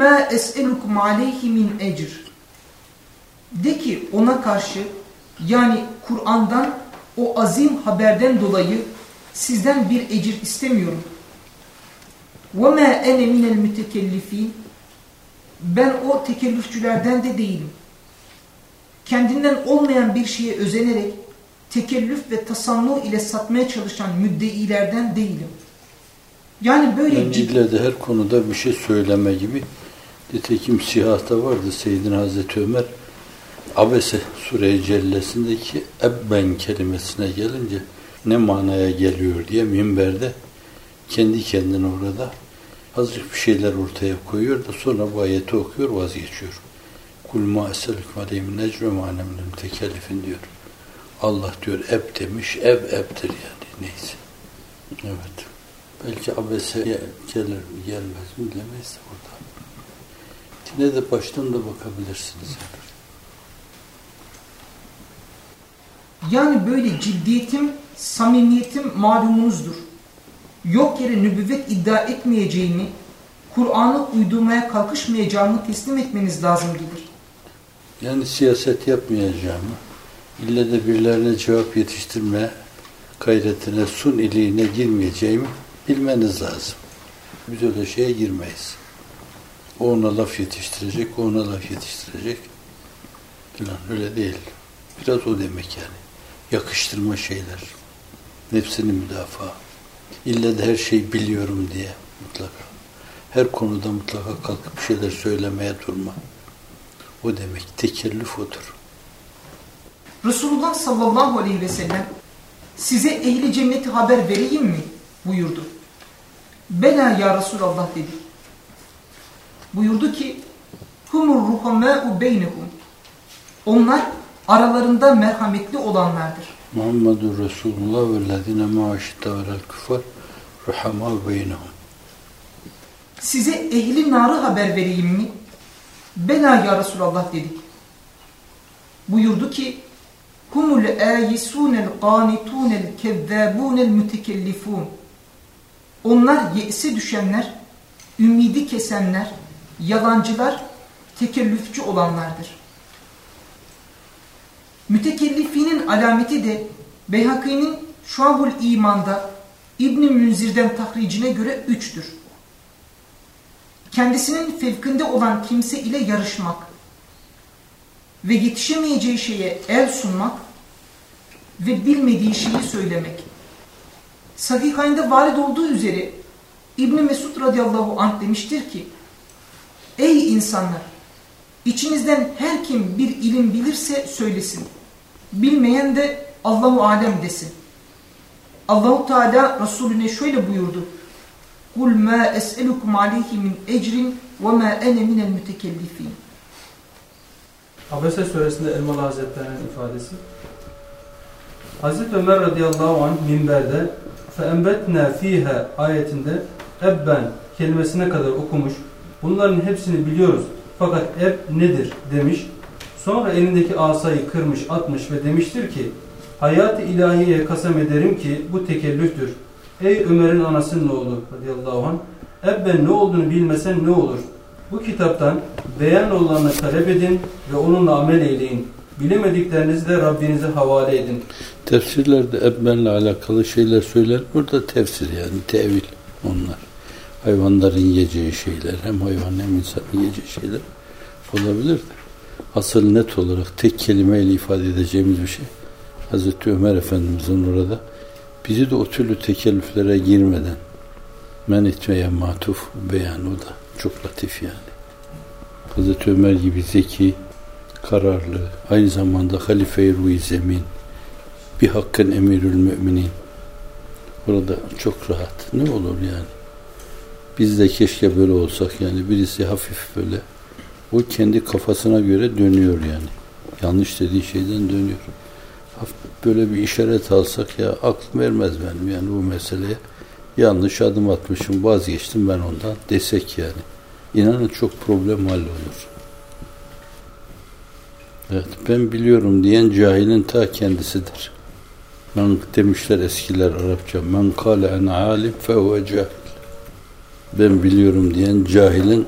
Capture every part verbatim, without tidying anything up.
ma es'elukum aleyhi min ecr. De ki ona karşı, yani Kur'an'dan, o azim haberden dolayı sizden bir ecir istemiyorum. وَمَا اَنَ مِنَ الْمُتَكَلِّف۪ينَ. Ben o tekellüfçülerden de değilim. Kendinden olmayan bir şeye özenerek tekellüf ve tasannu ile satmaya çalışan müddeilerden değilim. Yani böyle yani illa de her konuda bir şey söyleme gibi. Nitekim sihahta vardı Seyyidina Hazreti Ömer, Abese Sure-i Cellesindeki ebben kelimesine gelince ne manaya geliyor diye minberde kendi kendine orada azıcık bir şeyler ortaya koyuyor da sonra bu ayeti okuyor, vazgeçiyor. Kul ma eselüküm aleyhi min ecr ve ma ene minel mütekellifin diyor. Allah diyor eb demiş, ev ebdir yani, neyse. Evet. Belki abese gelir mi gelmez mi bilemeyiz de burada. Yine de baştan da bakabilirsiniz. Yani böyle ciddiyetim, samimiyetim malumunuzdur. Yok yere nübüvvet iddia etmeyeceğimi, Kur'an'ı uydurmaya kalkışmayacağımı teslim etmeniz lazım gelir. Yani siyaset yapmayacağımı, ille de birilerine cevap yetiştirme gayretine, sun iliğine girmeyeceğimi bilmeniz lazım. Biz öyle şeye girmeyiz. O ona laf yetiştirecek, o ona laf yetiştirecek falan, öyle değil. Biraz o demek yani. Yakıştırma şeyler. Nefsini müdafaa. İlle de her şeyi biliyorum diye mutlaka. Her konuda mutlaka kalkıp bir şeyler söylemeye durma. O demek. Tekellüf odur. Resulullah sallallahu aleyhi ve sellem size ehli cenneti haber vereyim mi buyurdu. Bela ya Resulallah dedi. Buyurdu ki humur ruhamâ'u beynehum. Onlar aralarında merhametli olanlardır. Muhammedur Resulullah vellezine ma'aşitte velel küfar ruhamâ'u beynehum. Size ehli narı haber vereyim mi? Bela ya Resulallah dedi. Buyurdu ki humul âyisûnel qânitûnel kezzâbûnel mütekellifûn. Onlar ye'se düşenler, ümidi kesenler, yalancılar, tekellüfçü olanlardır. Mütekellifinin alameti de Beyhaki'nin Şuab-ül İman'da İbn-i Münzir'den tahricine göre üçtür. Kendisinin fevkinde olan kimse ile yarışmak ve yetişemeyeceği şeye el sunmak ve bilmediği şeyi söylemek. Sahihayn'de varid olduğu üzere İbn Mesud radıyallahu anh demiştir ki: Ey insanlar! İçinizden her kim bir ilim bilirse söylesin. Bilmeyen de Allahu alem desin. Allahu Teala Resulüne şöyle buyurdu: Kul ma es'elukum aleyhi min ecrin ve ma ene minel mütekellifin. Abese suresinde Elmalı Hazretleri'nin ifadesi. Hazreti Ömer radıyallahu anh minberde فَاَنْبَتْنَا ف۪يهَا ayetinde ebben kelimesine kadar okumuş. Bunların hepsini biliyoruz. Fakat eb nedir demiş. Sonra elindeki asayı kırmış, atmış ve demiştir ki hayat-ı ilahiyeye kasem ederim ki bu tekellüftür. Ey Ömer'in anasının oğlu radıyallahu anh, ebben ne olduğunu bilmesen ne olur? Bu kitaptan beyan olanı talep edin ve onunla amel eyleyin. Bilemediklerinizi de Rabbinize havale edin. Tefsirlerde ebbenle alakalı şeyler söyler. Burada tefsir yani tevil onlar. Hayvanların yiyeceği şeyler, hem hayvan hem insanın yiyeceği şeyler olabilir de. Asıl net olarak tek kelimeyle ifade edeceğimiz bir şey. Hazreti Ömer Efendimiz'in orada bizi de o türlü tekellüflere girmeden men etmeye matuf beyan, o da çok latif yani. Hazreti Ömer gibi zeki, kararlı, aynı zamanda halife-i ruh-i zemin, bir hakkın emirül müminin. Orada çok rahat. Ne olur yani? Biz de keşke böyle olsak yani. Birisi hafif böyle. O kendi kafasına göre dönüyor yani. Yanlış dediği şeyden dönüyor. Hafif böyle bir işaret alsak ya, aklım vermez benim yani bu meseleye. Yanlış adım atmışım, vazgeçtim ben ondan desek yani. İnanın çok problem hallolur. Evet, ben biliyorum diyen cahilin ta kendisidir. Men demişler eskiler Arapça. Men kâle en alim fehuve cahil. Ben biliyorum diyen cahilin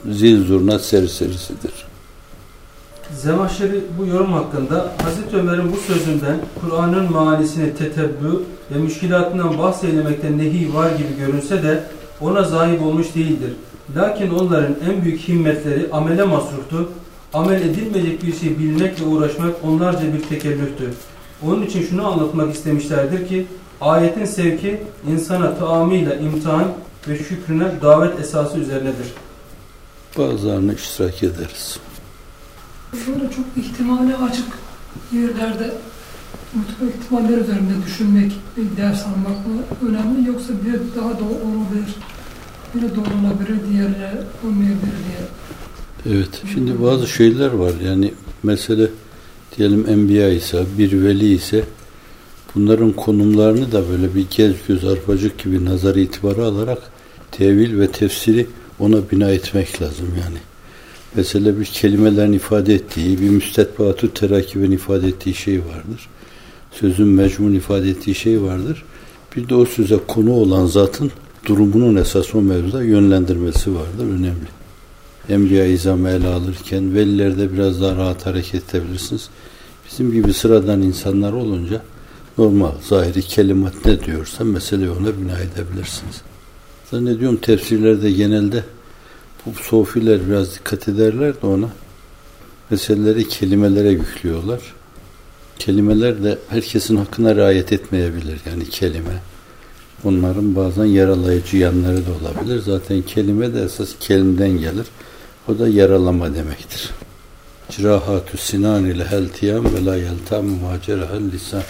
zil zurna serserisidir. Zemahşeri bu yorum hakkında Hazreti Ömer'in bu sözünden Kur'an'ın manisine tetebbü ve müşkilatından bahsetmekten nehi var gibi görünse de ona zahip olmuş değildir. Lakin onların en büyük himmetleri amele masruftu. Amel edilmeyecek bir şey bilmekle uğraşmak onlarca bir tekellüftü. Onun için şunu anlatmak istemişlerdir ki ayetin sevki insana taamıyla imtihan ve şükrüne davet esası üzerinedir. Bazılarını iştirak ederiz. Böyle çok ihtimali açık yerlerde mutlaka ihtimaller üzerinde düşünmek, ders almak mı önemli, yoksa bir daha da olabilir, biri doğru olabilir, diğerine olmayabilir diye. Evet, şimdi bazı şeyler var. Yani mesele diyelim enbiya ise, bir veli ise bunların konumlarını da böyle bir gez göz arpacık gibi nazar itibarı alarak tevil ve tefsiri ona bina etmek lazım yani. Mesela bir kelimelerin ifade ettiği, bir müstetbaatü terakibin ifade ettiği şey vardır. Sözün mecmun ifade ettiği şey vardır. Bir de o söze konu olan zatın durumunun esas o mevzuda yönlendirmesi vardır. Önemli. Enbiya-i İzam'ı ele alırken velilerde biraz daha rahat hareket edebilirsiniz. Bizim gibi sıradan insanlar olunca normal, zahiri kelimat ne diyorsa meseleyi ona bina edebilirsiniz. Zannediyorum tefsirlerde genelde bu sofiler biraz dikkat ederler de ona. Meseleleri kelimelere yüklüyorlar. Kelimeler de herkesin hakkına riayet etmeyebilir. Yani kelime. Onların bazen yaralayıcı yanları da olabilir. Zaten kelime de esas kelimden gelir. O da yaralama demektir. Cirahatü sinan ile heltiyam ve la yeltam muhacerahel lisan.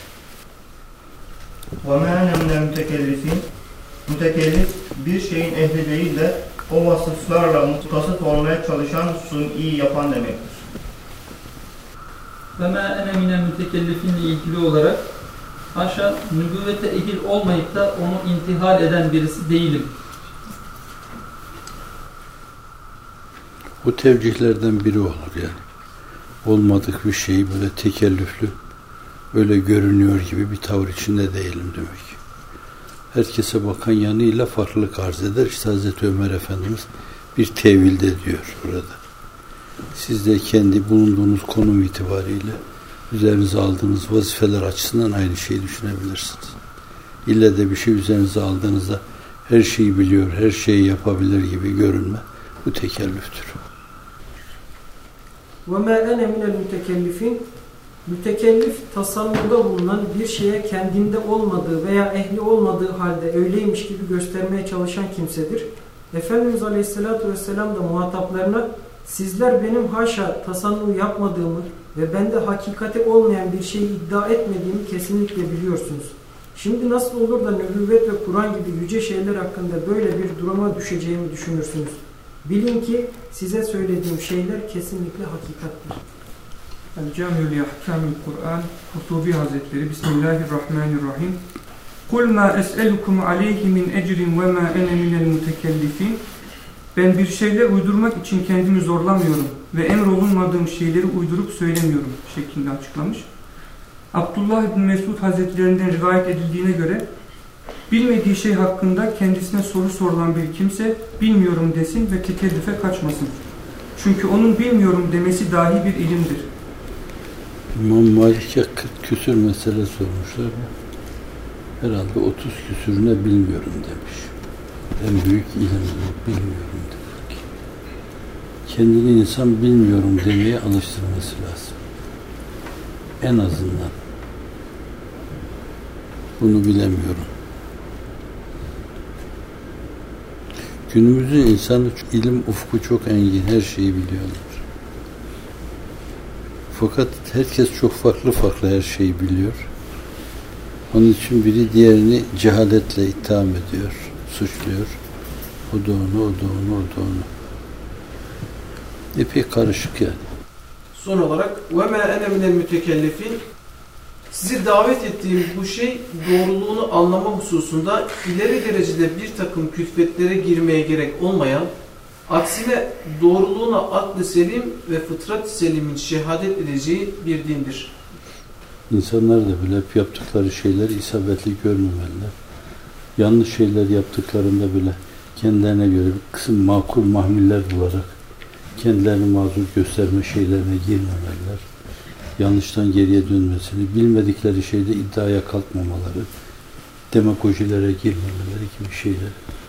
Ve me'ane minel mütekellifin, mütekellif bir şeyin ehli değil de o vasıflarla muttasıf olmaya çalışan suni yapan demektir. Ve mâ ene minel mütekellifinle ilgili olarak haşa nübüvvete ehil olmayıp da onu intihal eden birisi değilim. Bu tevcihlerden biri olur yani. Olmadık bir şeyi böyle tekellüflü, öyle görünüyor gibi bir tavır içinde değilim demek. Herkese bakan yanıyla farklılık arz eder. İşte Hazreti Ömer Efendimiz bir tevilde diyor burada. Siz de kendi bulunduğunuz konum itibariyle üzerinize aldığınız vazifeler açısından aynı şeyi düşünebilirsiniz. İlle de bir şey üzerinize aldığınızda her şeyi biliyor, her şeyi yapabilir gibi görünme. Bu tekellüftür. وَمَا اَنَ مِنَ الْمُتَكَلِّفِينَ Mütekellif tasannuda bulunan bir şeye kendinde olmadığı veya ehli olmadığı halde öyleymiş gibi göstermeye çalışan kimsedir. Efendimiz Aleyhisselatü Vesselam da muhataplarına sizler benim haşa tasannu yapmadığımı ve bende hakikati olmayan bir şeyi iddia etmediğimi kesinlikle biliyorsunuz. Şimdi nasıl olur da nübüvvet ve Kur'an gibi yüce şeyler hakkında böyle bir duruma düşeceğimi düşünürsünüz? Bilin ki size söylediğim şeyler kesinlikle hakikattir. El-Câmi'ül Yahkâmül Kur'an Kutubi Hazretleri Bismillahirrahmanirrahim. Kul ma es'elukum aleyhi min ecrin ve ma ene minel mutekellifin. Ben bir şeyler uydurmak için kendimi zorlamıyorum ve emrolunmadığım şeyleri uydurup söylemiyorum şeklinde açıklamış. Abdullah İbni Mesud Hazretlerinden rivayet edildiğine göre bilmediği şey hakkında kendisine soru sorulan bir kimse bilmiyorum desin ve tekellüfe kaçmasın. Çünkü onun bilmiyorum demesi dahi bir ilimdir. İmam Malik'e kırk küsür mesele sormuşlar. Herhalde otuz küsürüne bilmiyorum demiş. En büyük ilim bilmiyorum demek. Kendini insan bilmiyorum demeye alıştırması lazım. En azından. Bunu bilemiyorum. Günümüzün insanı ilim ufku çok engin, her şeyi biliyorlar. Fakat herkes çok farklı farklı her şeyi biliyor. Onun için biri diğerini cehaletle itham ediyor, suçluyor. O da onu, o da onu, o da onu. Epey karışık yani. Son olarak وَمَا اَنَ مِنَ الْمُتَكَلِّفِينَ Sizi davet ettiğim bu şey doğruluğunu anlama hususunda ileri derecede bir takım külfetlere girmeye gerek olmayan, aksine doğruluğuna aklı selim ve fıtrat selimin şehadet edeceği bir dindir. İnsanlar da bile hep yaptıkları şeyleri isabetli görmemeliler. Yanlış şeyler yaptıklarında bile kendilerine göre bir kısım makul mahmiller bularak kendilerini mazur gösterme şeylerine girmemeler, yanlıştan geriye dönmesini, bilmedikleri şeyde iddiaya kalkmamaları, demagojilere girmemeleri gibi şeyler.